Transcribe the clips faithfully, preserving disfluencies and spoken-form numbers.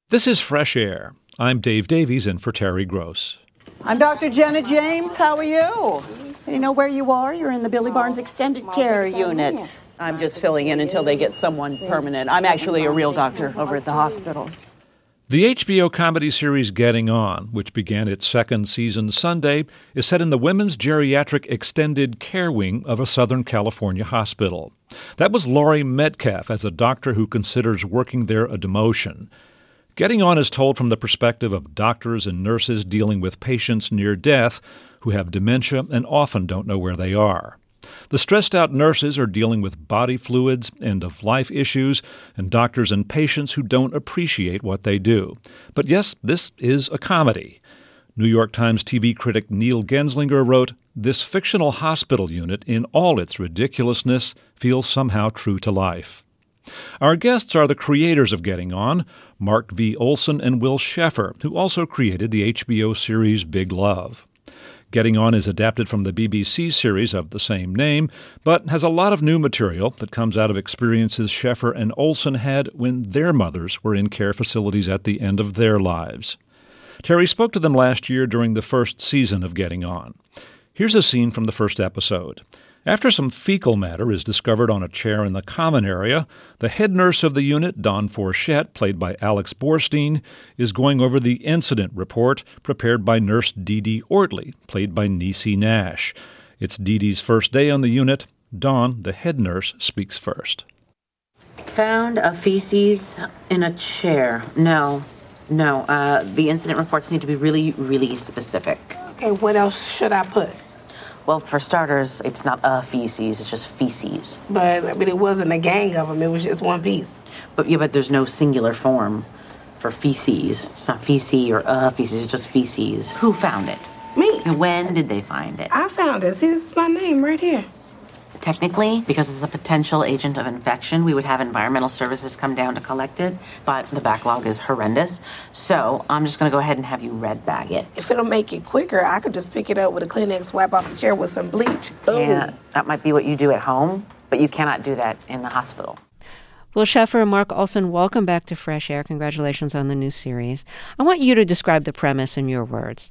This is Fresh Air. I'm Dave Davies in for Terry Gross. I'm Doctor Jenna James. How are you? You know where you are? You're in the Billy Barnes Extended Care Unit. I'm just filling in until they get someone permanent. I'm actually a real doctor over at the hospital. The H B O comedy series Getting On, which began its second season Sunday, is set in the Women's Geriatric Extended Care Wing of a Southern California hospital. That was Laurie Metcalf as a doctor who considers working there a demotion. Getting On is told from the perspective of doctors and nurses dealing with patients near death who have dementia and often don't know where they are. The stressed-out nurses are dealing with body fluids, end-of-life issues, and doctors and patients who don't appreciate what they do. But yes, this is a comedy. New York Times T V critic Neil Genslinger wrote, "This fictional hospital unit, in all its ridiculousness, feels somehow true to life." Our guests are the creators of Getting On, Mark V. Olson and Will Sheffer, who also created the H B O series Big Love. Getting On is adapted from the B B C series of the same name, but has a lot of new material that comes out of experiences Sheffer and Olson had when their mothers were in care facilities at the end of their lives. Terry spoke to them last year during the first season of Getting On. Here's a scene from the first episode. After some fecal matter is discovered on a chair in the common area, the head nurse of the unit, Dawn Forchette, played by Alex Borstein, is going over the incident report prepared by Nurse Dee Dee Ortley, played by Niecy Nash. It's Dee Dee's first day on the unit. Dawn, the head nurse, speaks first. Found a feces in a chair. No, no. Uh, the incident reports need to be really, really specific. Okay, what else should I put? Well, for starters, it's not a feces, it's just feces. But, I mean, it wasn't a gang of them, it was just one piece. But, yeah, but there's no singular form for feces. It's not feces or a feces, it's just feces. Who found it? Me. And when did they find it? I found it. See, this is my name right here. Technically, because it's a potential agent of infection, we would have environmental services come down to collect it, but the backlog is horrendous. So I'm just going to go ahead and have you red bag it. If it'll make it quicker, I could just pick it up with a Kleenex, wipe off the chair with some bleach. Boom. Yeah, that might be what you do at home, but you cannot do that in the hospital. Will Sheffer and Mark Olson, welcome back to Fresh Air. Congratulations on the new series. I want you to describe the premise in your words.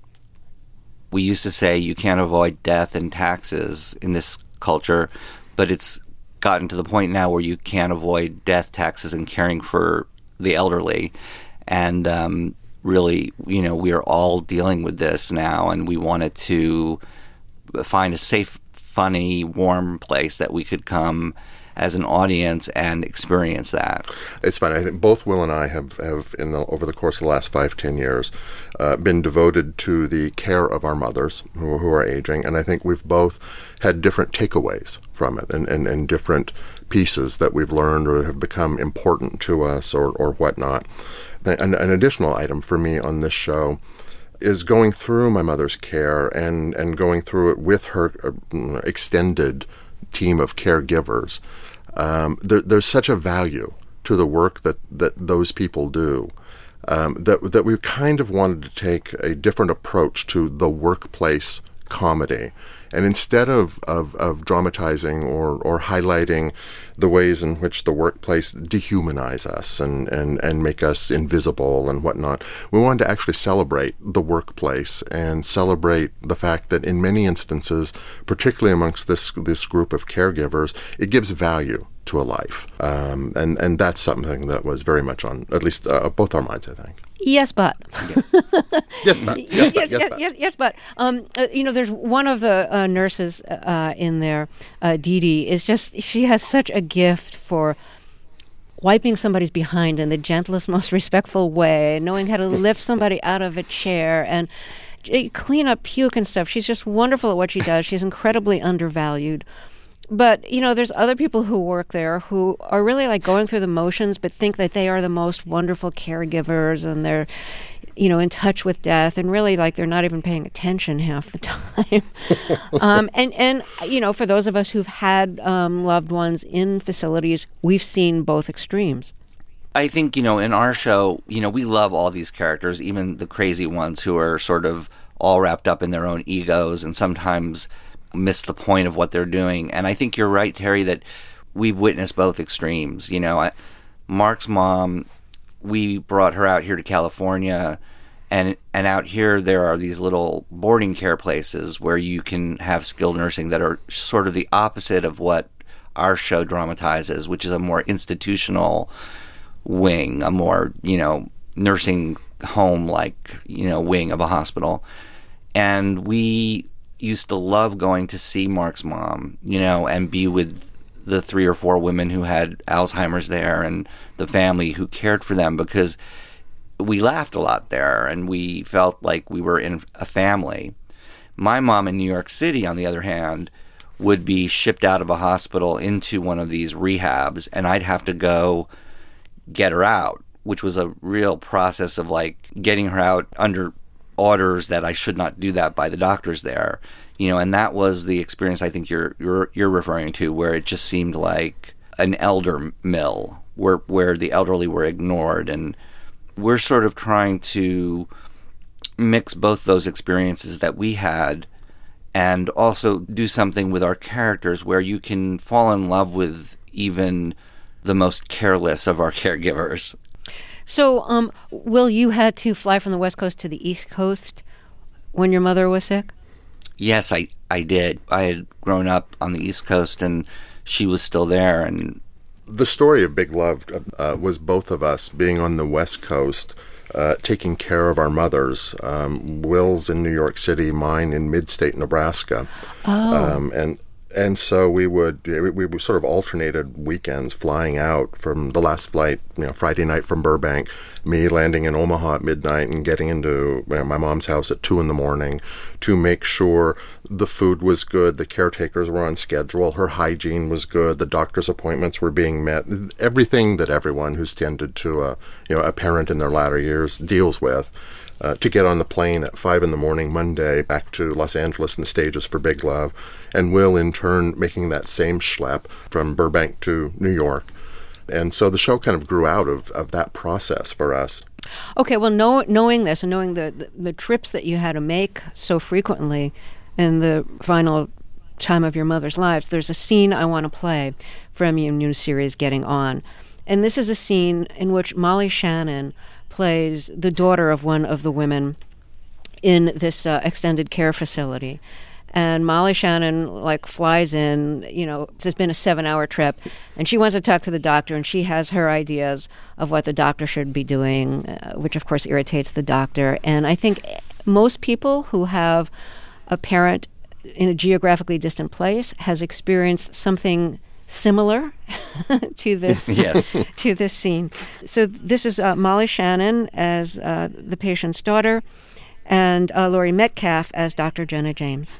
We used to say you can't avoid death and taxes in this culture, but it's gotten to the point now where you can't avoid death, taxes, and caring for the elderly. And um, really, you know, we are all dealing with this now, and we wanted to find a safe, funny, warm place that we could come as an audience and experience that. It's fun. I think both Will and I have, have in the, over the course of the last five, ten years, uh, been devoted to the care of our mothers who, who are aging, and I think we've both had different takeaways from it and, and, and different pieces that we've learned or have become important to us or, or whatnot. An, an additional item for me on this show is going through my mother's care and, and going through it with her uh, extended team of caregivers. Um, there, there's such a value to the work that, that those people do um, that that we kind of wanted to take a different approach to the workplace comedy. And instead of, of, of dramatizing or, or highlighting the ways in which the workplace dehumanize us and, and, and make us invisible and whatnot, we wanted to actually celebrate the workplace and celebrate the fact that in many instances, particularly amongst this this group of caregivers, it gives value to a life. Um, and, and that's something that was very much on at least uh, both our minds, I think. Yes, but. Yeah. Yes, but. Yes, yes, but. yes, Yes, but. yes, yes, but. Um, uh, you know, there's one of the uh, nurses uh, in there, uh, Dee Dee, is just, she has such a gift for wiping somebody's behind in the gentlest, most respectful way, knowing how to lift somebody out of a chair and clean up puke and stuff. She's just wonderful at what she does. She's incredibly undervalued. But, you know, there's other people who work there who are really like going through the motions but think that they are the most wonderful caregivers and they're, you know, in touch with death and really like they're not even paying attention half the time. um, and, and, you know, for those of us who've had um, loved ones in facilities, we've seen both extremes. I think, you know, in our show, you know, we love all these characters, even the crazy ones who are sort of all wrapped up in their own egos and sometimes miss the point of what they're doing. And I think you're right, Terry, that we've witnessed both extremes. You know, I, Mark's mom we brought her out here to California, and and out here there are these little boarding care places where you can have skilled nursing that are sort of the opposite of what our show dramatizes, which is a more institutional wing, a more, you know, nursing home like, you know, wing of a hospital. And we used to love going to see Mark's mom, you know, and be with the three or four women who had Alzheimer's there and the family who cared for them, because we laughed a lot there and we felt like we were in a family. My mom in New York City, on the other hand, would be shipped out of a hospital into one of these rehabs, and I'd have to go get her out, which was a real process of like getting her out under orders that I should not do that by the doctors there, you know. And that was the experience I think you're you're you're referring to, where it just seemed like an elder mill, where where the elderly were ignored. And we're sort of trying to mix both those experiences that we had and also do something with our characters where you can fall in love with even the most careless of our caregivers. So, um, Will, you had to fly from the West Coast to the East Coast when your mother was sick? Yes, I, I did. I had grown up on the East Coast, and she was still there. And the story of Big Love uh, was both of us being on the West Coast, uh, taking care of our mothers. Um, Will's in New York City, mine in mid-state Nebraska. Oh. Um, and And so we would we, we sort of alternated weekends flying out. From the last flight, you know, Friday night from Burbank, me landing in Omaha at midnight and getting into you know, my mom's house at two in the morning to make sure the food was good, the caretakers were on schedule, her hygiene was good, the doctor's appointments were being met, everything that everyone who's tended to a you know a parent in their latter years deals with. Uh, to get on the plane at five in the morning Monday back to Los Angeles in the stages for Big Love, and Will in turn making that same schlep from Burbank to New York. And so the show kind of grew out of, of that process for us. Okay, well, know, knowing this and knowing the, the, the trips that you had to make so frequently in the final time of your mother's lives, there's a scene I want to play from your new series, Getting On. And this is a scene in which Molly Shannon plays the daughter of one of the women in this uh, extended care facility. And Molly Shannon, like, flies in, you know, it's been a seven-hour trip, and she wants to talk to the doctor, and she has her ideas of what the doctor should be doing, uh, which, of course, irritates the doctor. And I think most people who have a parent in a geographically distant place has experienced something similar to this yes. to this scene. So this is uh, Molly Shannon as uh, the patient's daughter, and uh, Laurie Metcalf as Doctor Jenna James.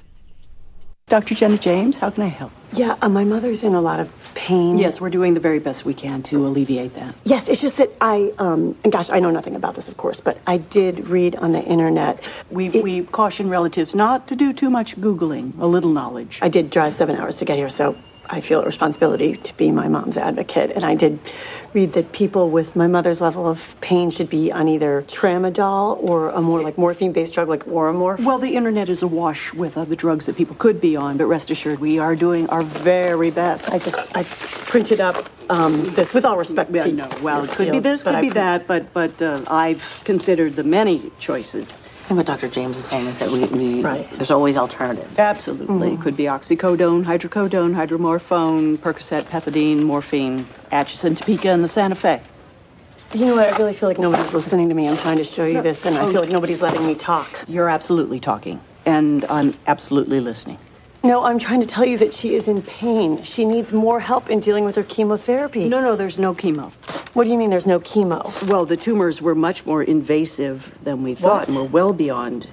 Doctor Jenna James, how can I help? Yeah, uh, my mother's in a lot of pain. Yes, we're doing the very best we can to alleviate that. Yes, it's just that I, um, and gosh, I know nothing about this, of course, but I did read on the internet. We it, we caution relatives not to do too much Googling, a little knowledge. I did drive seven hours to get here, so I feel a responsibility to be my mom's advocate. And I did read that people with my mother's level of pain should be on either tramadol or a more like morphine-based drug like Oromorph. Well, the internet is awash with other drugs that people could be on, but rest assured, we are doing our very best. I just, I printed up um, this, with all respect yeah, to no, well, it could field, be this, could I be pr- that, but, but uh, I've considered the many choices. I think what Doctor James is saying is that we, we Right. there's always alternatives. Absolutely. Mm-hmm. It could be oxycodone, hydrocodone, hydromorphone, Percocet, pethidine, morphine, Atchison, Topeka, and the Santa Fe. You know what, I really feel like nobody's listening to me. I'm trying to show you No. this, and I Oh. feel like nobody's letting me talk. You're absolutely talking, and I'm absolutely listening. No, I'm trying to tell you that she is in pain. She needs more help in dealing with her chemotherapy. No, no, there's no chemo. What do you mean there's no chemo? Well, the tumors were much more invasive than we thought, What? and were well beyond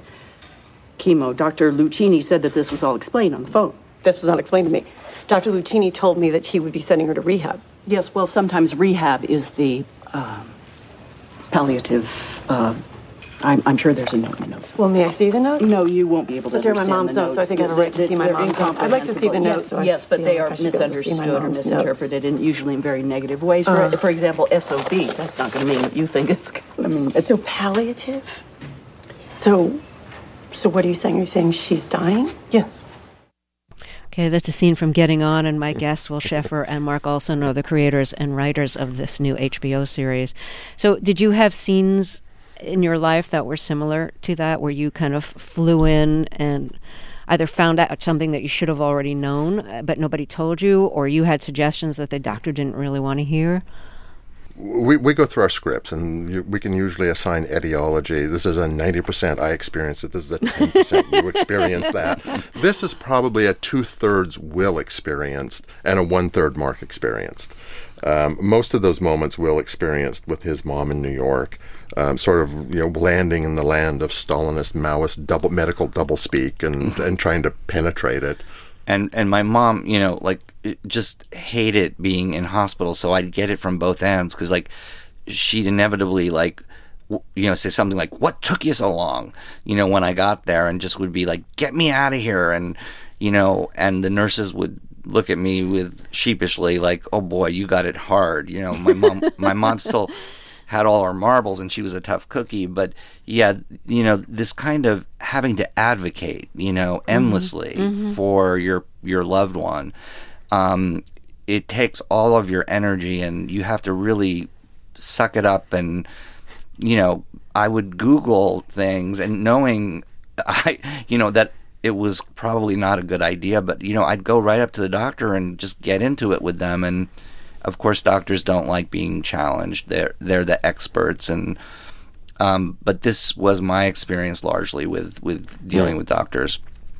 chemo. Doctor Lucchini said that this was all explained on the phone. This was not explained to me. Doctor Lucchini told me that he would be sending her to rehab. Yes, well, sometimes rehab is the uh, palliative. Uh, I'm, I'm sure there's a note in the notes. Well, may I see the notes? No, you won't be able to But they're my understand mom's the notes, so I think I have a right to It's- see my they're mom's notes. I'd like to see the incomprehensible. notes, so I Yes, but feel they like are I should be able to see my misunderstood or mom's misinterpreted, and usually in very negative ways. For, Uh. for example, S O B. That's not going to mean what you think it's going to mean. It's So palliative? So, so what are you saying? Are you saying she's dying? yes. Okay, that's a scene from Getting On, and my guests, Will Sheffer and Mark Olson, are the creators and writers of this new H B O series. So did you have scenes in your life that were similar to that, where you kind of flew in and either found out something that you should have already known, but nobody told you, or you had suggestions that the doctor didn't really want to hear? We we go through our scripts, and you, we can usually assign etiology. This is a ninety percent I experienced it. This is a ten percent you experienced that. This is probably a two-thirds Will experienced and a one-third Mark experienced. Um, most of those moments Will experienced with his mom in New York, um, sort of you know landing in the land of Stalinist, Maoist double medical doublespeak and, and trying to penetrate it. And and my mom, you know, like, just hated being in hospital, so I'd get it from both ends, because, like, she'd inevitably, like, w- you know, say something like, "What took you so long?" You know, when I got there, and just would be like, "Get me out of here," and, you know, and the nurses would look at me with sheepishly, like, "Oh boy, you got it hard." You know, my mom, my mom still had all her marbles, and she was a tough cookie, but yeah, you know, this kind of having to advocate, you know, endlessly mm-hmm. for your your loved one, um, it takes all of your energy, and you have to really suck it up. And you know, I would Google things, and knowing, I, you know, that it was probably not a good idea, but you know, I'd go right up to the doctor and just get into it with them. And of course, doctors don't like being challenged. They're they're the experts, and um, but this was my experience largely with, with dealing yeah. with doctors,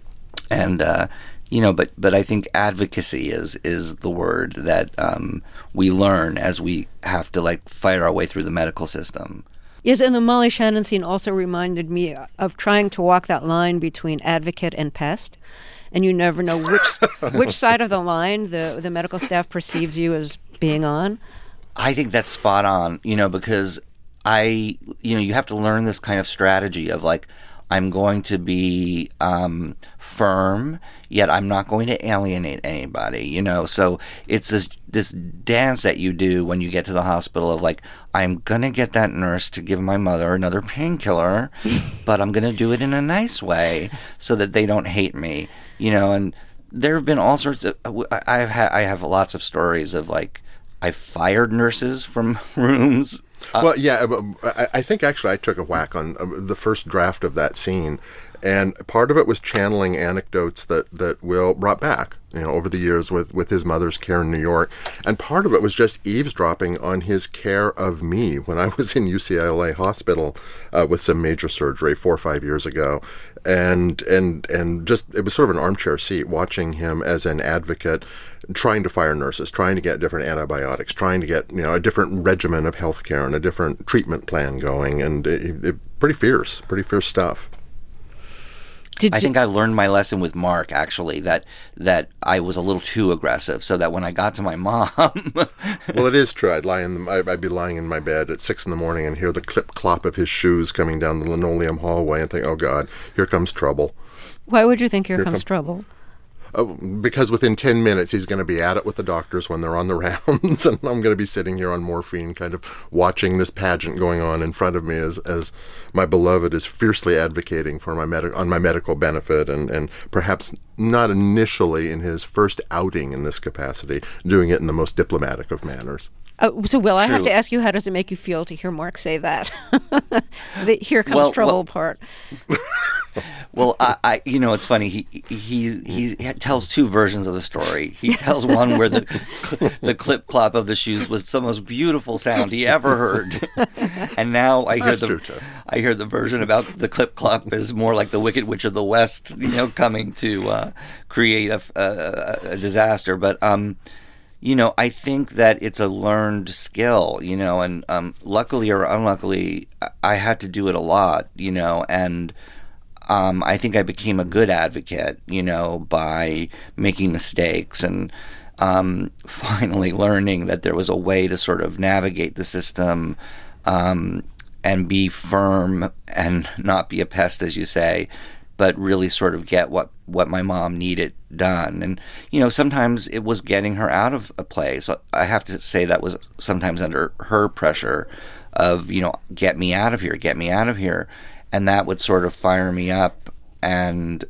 and uh, you know, but but I think advocacy is is the word that um, we learn as we have to like fight our way through the medical system. Yes, and the Molly Shannon scene also reminded me of trying to walk that line between advocate and pest. And you never know which which side of the line the, the medical staff perceives you as being on. I think that's spot on, you know, because I, you know, you have to learn this kind of strategy of like, I'm going to be um, firm, yet I'm not going to alienate anybody, you know. So it's this this dance that you do when you get to the hospital of like, I'm going to get that nurse to give my mother another painkiller, but I'm going to do it in a nice way so that they don't hate me, you know. And there have been all sorts of, I've ha- I have lots of stories of like, I fired nurses from rooms. Uh, well, yeah, I think actually I took a whack on the first draft of that scene, and part of it was channeling anecdotes that, that Will brought back, you know, over the years with, with his mother's care in New York, and part of it was just eavesdropping on his care of me when I was in U C L A hospital uh, with some major surgery four or five years ago, and and and just it was sort of an armchair seat watching him as an advocate, trying to fire nurses, trying to get different antibiotics, trying to get, you know, a different regimen of health care and a different treatment plan going, and it, it, pretty fierce, pretty fierce stuff. Did I you- think I learned my lesson with Mark, actually, that that I was a little too aggressive, so that when I got to my mom... Well, it is true. I'd lie in the, I'd be lying in my bed at six in the morning and hear the clip-clop of his shoes coming down the linoleum hallway and think, oh, God, here comes trouble. Why would you think here, Here comes come- trouble? Uh, because within ten minutes he's going to be at it with the doctors when they're on the rounds, and I'm going to be sitting here on morphine kind of watching this pageant going on in front of me as as my beloved is fiercely advocating for my medi- on my medical benefit, and, and perhaps not initially in his first outing in this capacity, doing it in the most diplomatic of manners. Uh, so, Will, I have True. to ask you, how does it make you feel to hear Mark say that? The here comes Well, trouble well- part. Well, I, I, you know, it's funny. He he he tells two versions of the story. He tells one where the the clip clop of the shoes was the most beautiful sound he ever heard, and now I hear That's the true, too. I hear the version about the clip clop is more like the Wicked Witch of the West, you know, coming to uh, create a, a, a disaster. But um, you know, I think that it's a learned skill, you know, and um, luckily or unluckily, I had to do it a lot, you know, and. Um, I think I became a good advocate, you know, by making mistakes and um, finally learning that there was a way to sort of navigate the system um, and be firm and not be a pest, as you say, but really sort of get what, what my mom needed done. And, you know, sometimes it was getting her out of a place. I have to say that was sometimes under her pressure of, you know, get me out of here, get me out of here. And that would sort of fire me up, and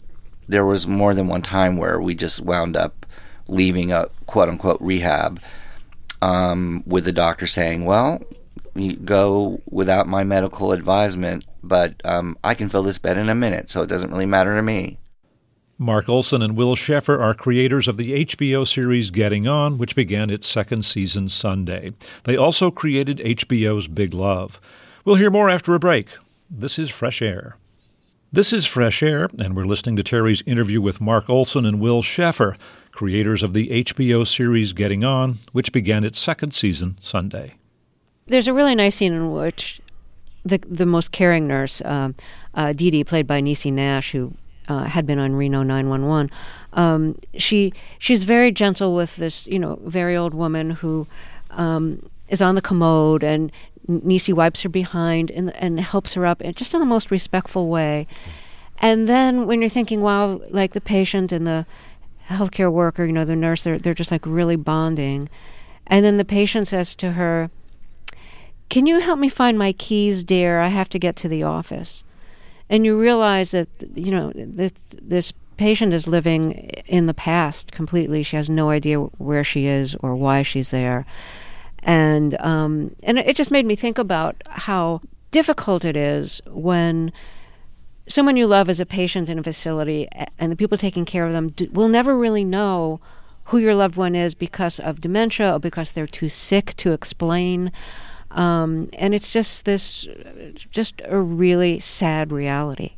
there was more than one time where we just wound up leaving a quote-unquote rehab um, with the doctor saying, well, you go without my medical advisement, but um, I can fill this bed in a minute, so it doesn't really matter to me. Mark Olson and Will Sheffer are creators of the H B O series Getting On, which began its second season Sunday. They also created H B O's Big Love. We'll hear more after a break. This is Fresh Air. This is Fresh Air, and we're listening to Terry's interview with Mark Olson and Will Sheffer, creators of the H B O series Getting On, which began its second season Sunday. There's a really nice scene in which the the most caring nurse, um, uh, Dee Dee, played by Niecy Nash, who uh, had been on Reno nine one one, um, she she's very gentle with this, you know, very old woman who um, is on the commode, and Niecy wipes her behind and and helps her up, and just in the most respectful way. And then when you're thinking, wow, like the patient and the healthcare worker, you know, the nurse, they're they're just like really bonding. And then the patient says to her, "Can you help me find my keys, dear? I have to get to the office." And you realize that, you know, that this patient is living in the past completely. She has no idea where she is or why she's there. And um, and it just made me think about how difficult it is when someone you love is a patient in a facility and the people taking care of them do, will never really know who your loved one is because of dementia or because they're too sick to explain. Um, and it's just this, just a really sad reality.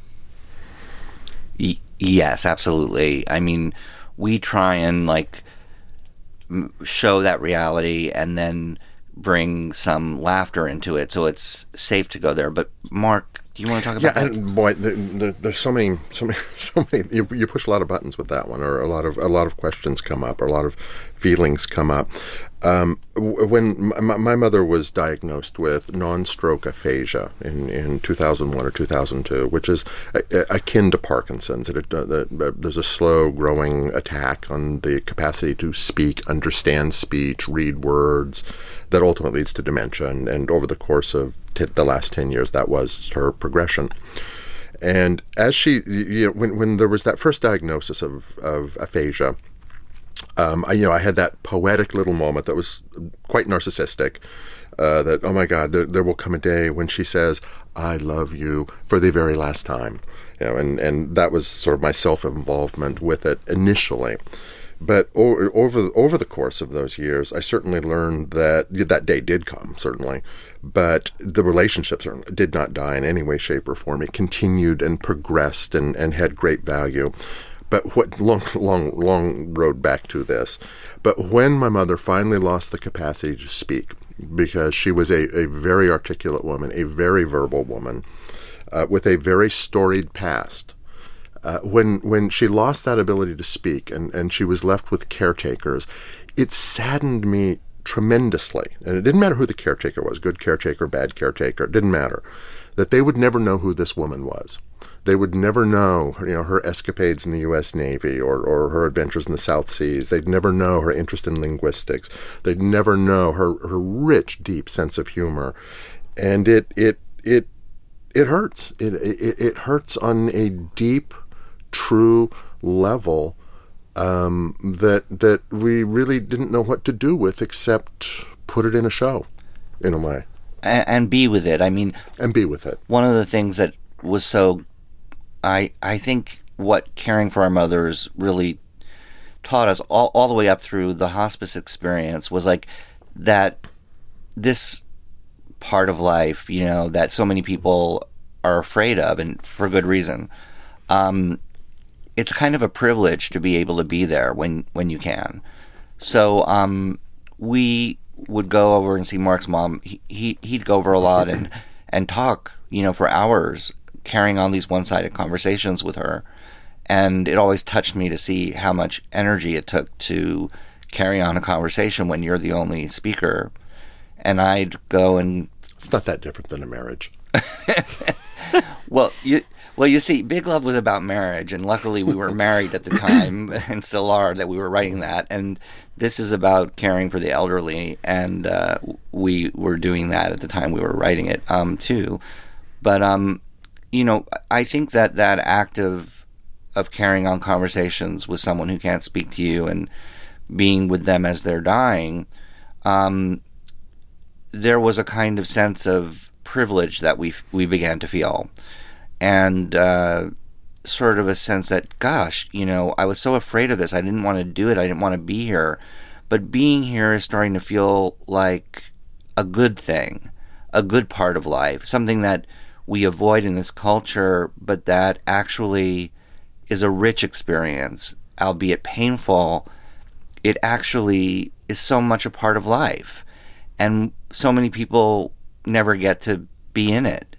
Y- yes, absolutely. I mean, we try and like m- show that reality and then bring some laughter into it, so it's safe to go there. But Mark, do you want to talk about yeah, that? Yeah, and boy, there, there, there's so many, so many, so many. You, you push a lot of buttons with that one, or a lot of a lot of questions come up, or a lot of feelings come up. Um, when my, my mother was diagnosed with non-stroke aphasia in, in two thousand one or two thousand two, which is a, a, akin to Parkinson's. It, it, uh, there's a slow growing attack on the capacity to speak, understand speech, read words, that ultimately leads to dementia. And, and over the course of t- the last ten years, that was her progression. And as she, you know, when, when there was that first diagnosis of, of aphasia, Um, I, you know, I had that poetic little moment that was quite narcissistic, uh, that, oh my God, there, there will come a day when she says, "I love you," for the very last time. You know, and, and that was sort of my self-involvement with it initially. But over, over, over the course of those years, I certainly learned that that day did come, certainly, but the relationship certainly did not die in any way, shape, or form. It continued and progressed and, and had great value. But what long, long, long road back to this. But when my mother finally lost the capacity to speak, because she was a, a very articulate woman, a very verbal woman, uh, with a very storied past, uh, when when she lost that ability to speak and, and she was left with caretakers, it saddened me tremendously. And it didn't matter who the caretaker was, good caretaker, bad caretaker, it didn't matter, that they would never know who this woman was. They would never know, you know, her escapades in the U S Navy or, or her adventures in the South Seas. They'd never know her interest in linguistics. They'd never know her, her rich, deep sense of humor. And it it it it hurts. It, it it hurts on a deep, true level um, that that we really didn't know what to do with except put it in a show, in a way. And, and be with it. I mean, and be with it. One of the things that was so I I think what caring for our mothers really taught us all, all the way up through the hospice experience was like that this part of life, you know, that so many people are afraid of, and for good reason. Um, it's kind of a privilege to be able to be there when, when you can. So um, we would go over and see Mark's mom. He, he he'd go over a lot and and talk, you know, for hours, carrying on these one-sided conversations with her. And it always touched me to see how much energy it took to carry on a conversation when you're the only speaker. And I'd go and... It's not that different than a marriage. well, you well, you see, Big Love was about marriage, and luckily we were married at the time, and still are, that we were writing that. And this is about caring for the elderly, and uh, we were doing that at the time we were writing it, um, too. But... um. You know, I think that that act of of carrying on conversations with someone who can't speak to you and being with them as they're dying, um, there was a kind of sense of privilege that we we began to feel, and uh, sort of a sense that, gosh, you know, I was so afraid of this. I didn't want to do it. I didn't want to be here. But being here is starting to feel like a good thing, a good part of life, something that we avoid in this culture, but that actually is a rich experience, albeit painful. It actually is so much a part of life. And so many people never get to be in it.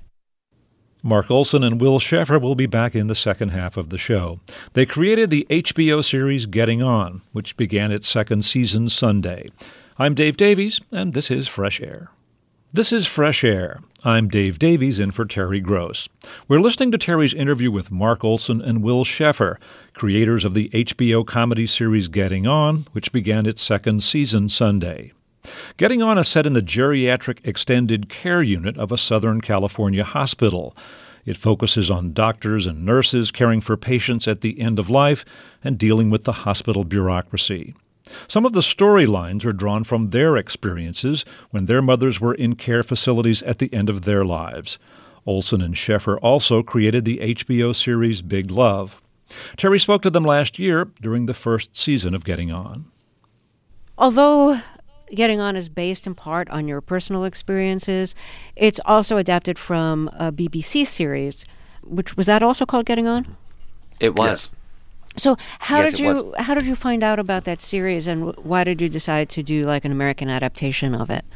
Mark Olson and Will Sheffer will be back in the second half of the show. They created the H B O series Getting On, which began its second season Sunday. I'm Dave Davies, and this is Fresh Air. This is Fresh Air. I'm Dave Davies in for Terry Gross. We're listening to Terry's interview with Mark Olson and Will Sheffer, creators of the H B O comedy series Getting On, which began its second season Sunday. Getting On is set in the geriatric extended care unit of a Southern California hospital. It focuses on doctors and nurses caring for patients at the end of life and dealing with the hospital bureaucracy. Some of the storylines are drawn from their experiences when their mothers were in care facilities at the end of their lives. Olson and Sheffer also created the H B O series Big Love. Terry spoke to them last year during the first season of Getting On. Although Getting On is based in part on your personal experiences, it's also adapted from a B B C series, which was that also called Getting On? It was. Yes. So how Yes, did it you was. how did you find out about that series, and why did you decide to do like an American adaptation of it?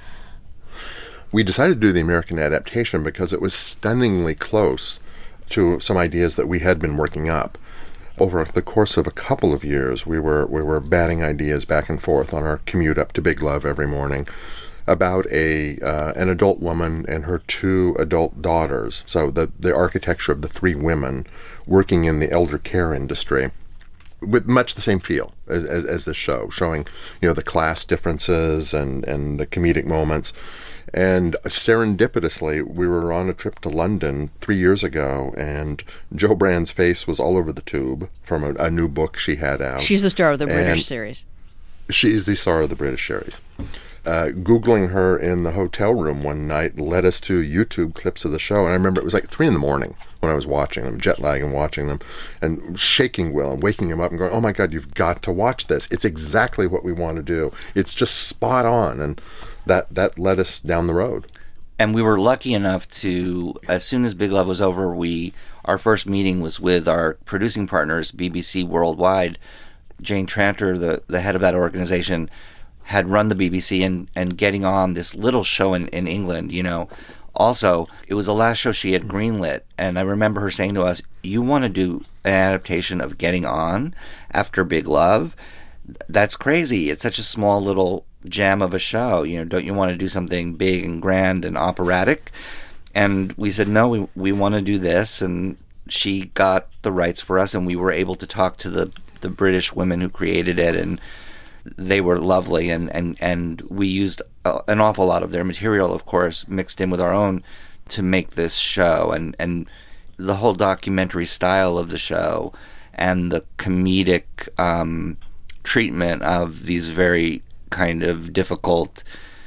We decided to do the American adaptation because it was stunningly close to some ideas that we had been working up. Over the course of a couple of years, we were we were batting ideas back and forth on our commute up to Big Love every morning about a uh, an adult woman and her two adult daughters. So the the architecture of the three women working in the elder care industry, with much the same feel as, as, as this show, showing, you know, the class differences and, and the comedic moments. And serendipitously, we were on a trip to London three years ago, and Jo Brand's face was all over the tube from a, a new book she had out. She's the star of the British And series. She's the star of the British series. Uh, Googling her in the hotel room one night led us to YouTube clips of the show, and I remember it was like three in the morning when I was watching them, jet lag and watching them, and shaking Will and waking him up and going, "Oh my God, you've got to watch this. It's exactly what we want to do. It's just spot on." And that that led us down the road. And we were lucky enough to, as soon as Big Love was over, we our first meeting was with our producing partners, B B C Worldwide. Jane Tranter, the, the head of that organization, had run the B B C and, and Getting On, this little show in, in England, you know. Also, it was the last show she had greenlit, and I remember her saying to us, "You want to do an adaptation of Getting On after Big Love? That's crazy. It's such a small little gem of a show. You know, don't you want to do something big and grand and operatic?" And we said, no, we we want to do this. And she got the rights for us, and we were able to talk to the, the British women who created it, and they were lovely. And, and, and we used a, an awful lot of their material, of course, mixed in with our own to make this show. And, and the whole documentary style of the show and the comedic um, treatment of these very kind of difficult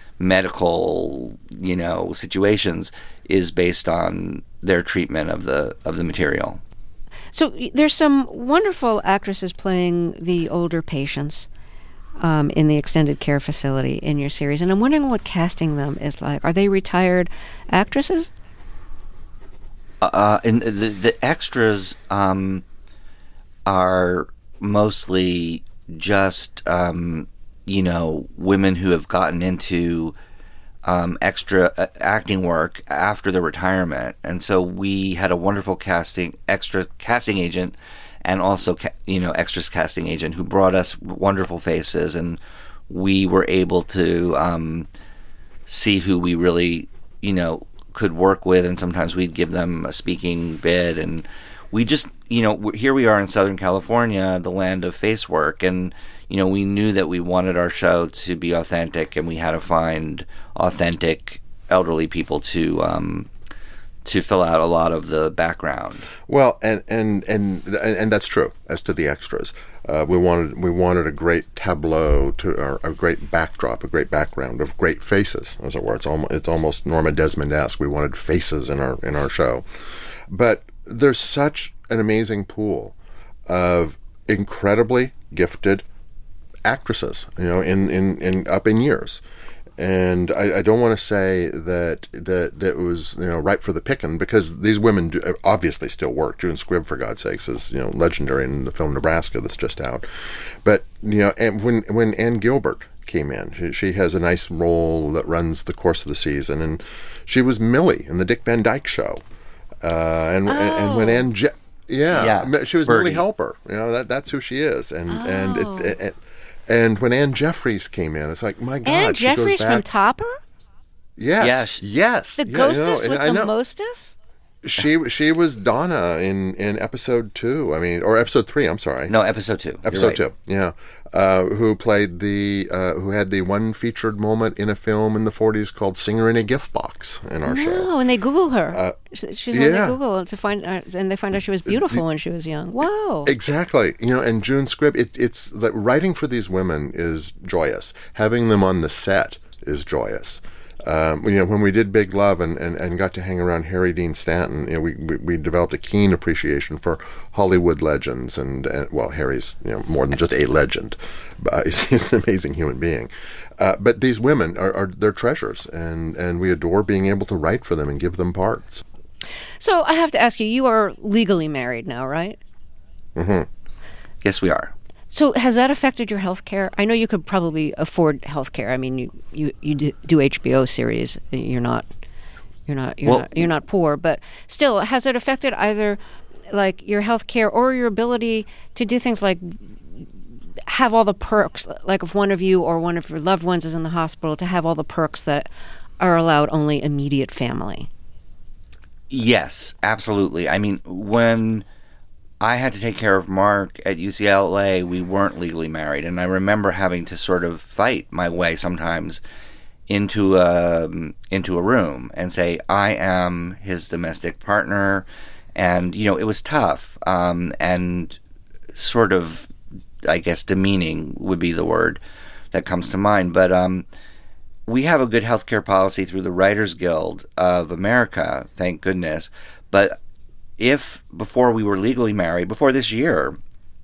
medical, you know, situations is based on their treatment of the of the material. So there's some wonderful actresses playing the older patients um, in the extended care facility in your series, and I'm wondering what casting them is like. Are they retired actresses? Uh, and the, the extras um, are mostly just um, you know, women who have gotten into um, extra uh, acting work after their retirement. And so we had a wonderful casting, extra casting agent, and also, ca- you know, extras casting agent who brought us wonderful faces, and we were able to um, see who we really, you know, could work with, and sometimes we'd give them a speaking bit, and we just, you know, here we are in Southern California, the land of face work, and you know, we knew that we wanted our show to be authentic, and we had to find authentic elderly people to um, to fill out a lot of the background. Well, and and and and that's true as to the extras. Uh, we wanted we wanted a great tableau to or a great backdrop, a great background of great faces, as it were. It's almost it's almost Norma Desmond-esque. We wanted faces in our in our show, but there's such an amazing pool of incredibly gifted actresses, you know, in in, in up in years. And I, I don't want to say that, that that it was, you know, ripe for the picking, because these women do, obviously still work. June Squibb, for God's sakes, is, you know, legendary in the film Nebraska that's just out. But, you know, and when when Ann Gilbert came in, she, she has a nice role that runs the course of the season, and she was Millie in the Dick Van Dyke Show. Uh, and, oh. and and when Ann, Je- yeah, yeah, she was Birdie. Millie Helper. You know, that that's who she is. And oh. and it, it, it And when Ann Jeffries came in, it's like, my God, Ann she goes Jeffries back. from Topper? Yes, Yes. yes. The Yeah, ghostess you know, with and I the know. mostess? She she was Donna in, in episode two. I mean, or episode three. I'm sorry. No, episode two. You're episode right. two. Yeah, uh, who played the uh, who had the one featured moment in a film in the forties called "Singer in a Gift Box" in our show. No, and they Google her. Uh, She- She's on yeah. the Google to find, uh, and they find out she was beautiful when she was young. Wow. Exactly. You know, and June Squibb, it, it's like writing for these women is joyous. Having them on the set is joyous. Um, you know, when we did Big Love and, and, and got to hang around Harry Dean Stanton, you know, we, we we developed a keen appreciation for Hollywood legends, and, and well, Harry's, you know, more than just a legend, but he's, he's an amazing human being. Uh, but these women are, are they're treasures, and, and we adore being able to write for them and give them parts. So I have to ask you, you are legally married now, right? Mm-hmm. Yes, we are. So has that affected your health care? I know you could probably afford health care. I mean, you, you, you do, do H B O series. You're not you're not you're Well- not you're not poor, but still, has it affected either like your health care or your ability to do things like have all the perks, like if one of you or one of your loved ones is in the hospital, to have all the perks that are allowed only immediate family? Yes, absolutely. I mean, when I had to take care of Mark at U C L A, we weren't legally married, and I remember having to sort of fight my way sometimes into a into a room and say, I am his domestic partner, and you know, it was tough, um, and sort of, I guess, demeaning would be the word that comes to mind. But um, we have a good healthcare policy through the Writers Guild of America, thank goodness. But if before we were legally married, before this year,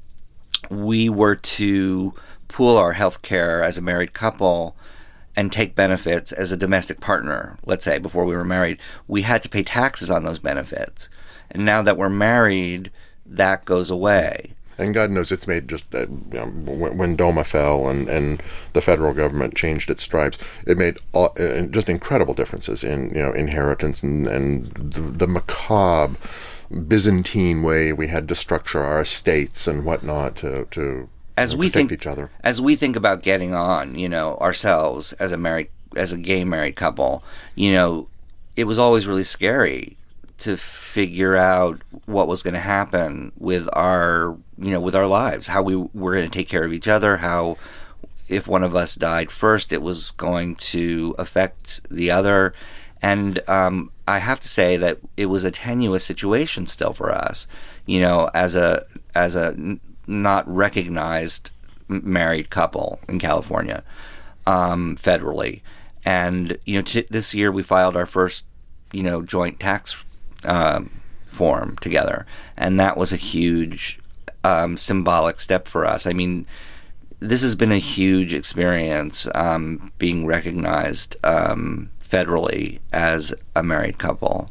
we were to pool our health care as a married couple and take benefits as a domestic partner, let's say, before we were married, we had to pay taxes on those benefits. And now that we're married, that goes away. And God knows it's made just uh, you know, when, when DOMA fell and, and the federal government changed its stripes, it made all, uh, just incredible differences in you know inheritance and, and the, the macabre Byzantine way we had to structure our estates and whatnot to to as you know, we protect think each other. As we think about getting on, you know, ourselves as a married as a gay married couple, you know, it was always really scary to figure out what was going to happen with our, you know, with our lives, how we were going to take care of each other, how if one of us died first, it was going to affect the other. And um, I have to say that it was a tenuous situation still for us, you know, as a as a n- not recognized married couple in California, um, federally. And, you know, t- this year we filed our first, you know, joint tax um, form together. And that was a huge um, symbolic step for us. I mean, this has been a huge experience, um, being recognized um, federally as a married couple.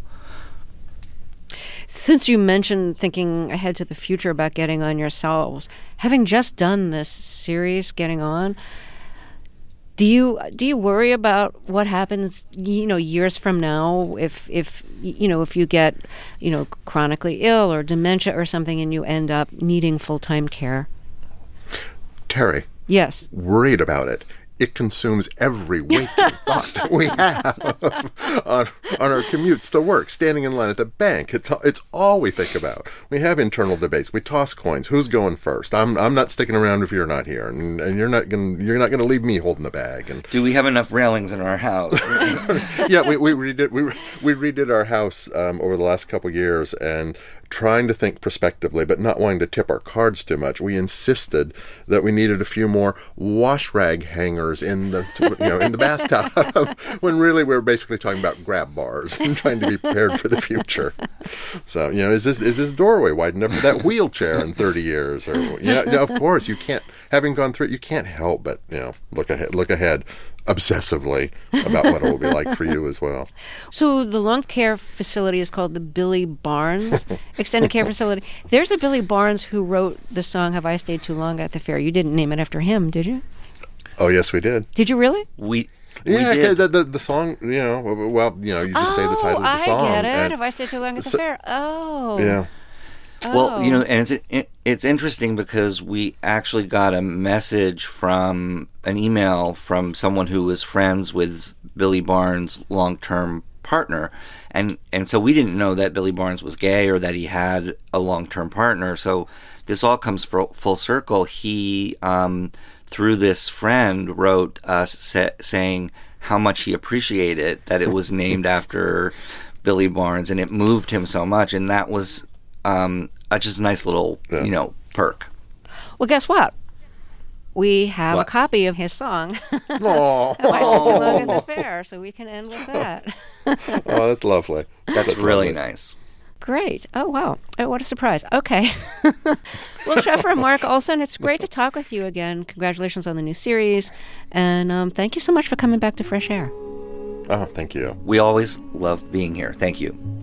Since you mentioned thinking ahead to the future about getting on yourselves, having just done this series, Getting On, do you do you worry about what happens, you know, years from now if if you know if you get, you know, chronically ill or dementia or something and you end up needing full-time care? Terry, Yes. worried about it. it consumes every waking thought that we have on, on our commutes to work, standing in line at the bank. It's it's all we think about. We have internal debates. We toss coins. Who's going first? I'm I'm not sticking around if you're not here, and, and you're not going you're not going to leave me holding the bag. And do we have enough railings in our house? yeah, we we redid we we redid our house um, over the last couple of years, and trying to think prospectively, but not wanting to tip our cards too much, we insisted that we needed a few more wash rag hangers in the you know in the bathtub, when really we were basically talking about grab bars and trying to be prepared for the future. So you know, is this is this doorway wide enough for that wheelchair in thirty years? Or yeah, yeah, of course you can't. Having gone through it, you can't help but you know look ahead, look ahead. obsessively about what it will be like for you as well. So the long care facility is called the Billy Barnes Extended Care Facility. There's a Billy Barnes who wrote the song "Have I Stayed Too Long at the Fair." You didn't name it after him, did you? Oh, yes, we did. Did you really? We Yeah, we did. The, the the song, you know, well, you know, you just oh, say the title of the I song. I get it. and- Have I Stayed Too Long at the so- Fair? Oh. Yeah. Well, you know, Oh. and it's it, it's interesting because we actually got a message from an email from someone who was friends with Billy Barnes' long-term partner, and and so we didn't know that Billy Barnes was gay or that he had a long-term partner. So this all comes full, full circle. He, um, through this friend, wrote us sa- saying how much he appreciated that it was named after Billy Barnes, and it moved him so much, and that was. Um, uh, just a nice little, Yeah. you know, perk. Well, guess what? We have What? a copy of his song. Oh, Have I Stayed Too Long at the Fair? So we can end with that. oh, that's lovely. That's really lovely. nice. Great. Oh, wow. Oh, what a surprise. Okay. Well, Shefra Mark Olson, it's great to talk with you again. Congratulations on the new series. And um, thank you so much for coming back to Fresh Air. Oh, thank you. We always love being here. Thank you.